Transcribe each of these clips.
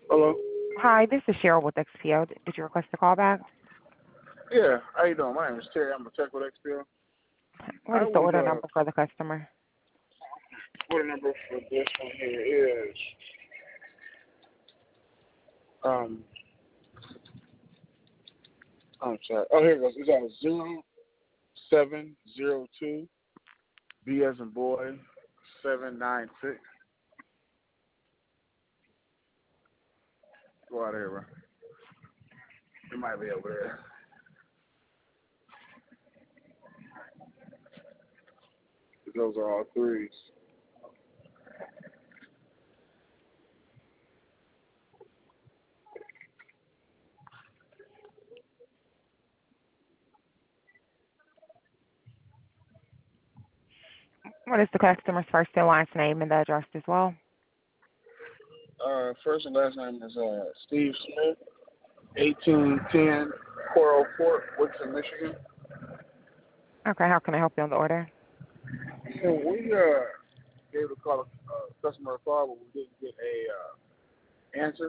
Hello. Hi, this is Cheryl with XPO. Did you request a call back? Yeah, how you doing? My name is Terry. I'm a tech with XPO. What I is the was order number for the customer? order number for this one here is um I'm sorry. Oh, here it goes. It's 0702 B as in boy 796. Go out here, bro. It might be over there. Those are all threes. What is the customer's first and last name and the address as well? First and last name is Steve Smith, 1810 Coral Court, Woodson, Michigan. Okay, how can I help you on the order? So we gave a call, customer a call, but we didn't get a answer.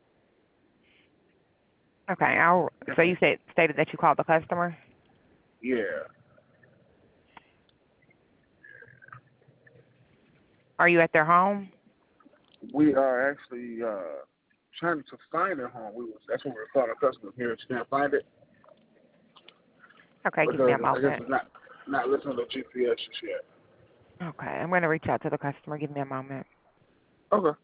Okay, so you stated that you called the customer? Yeah, Are you at their home? we are actually trying to find a home. That's what we're calling a customer here. Just can't find it Okay, give me because a I guess moment. it's not listening to GPS just yet. Okay, I'm going to reach out to the customer. Give me a moment. Okay.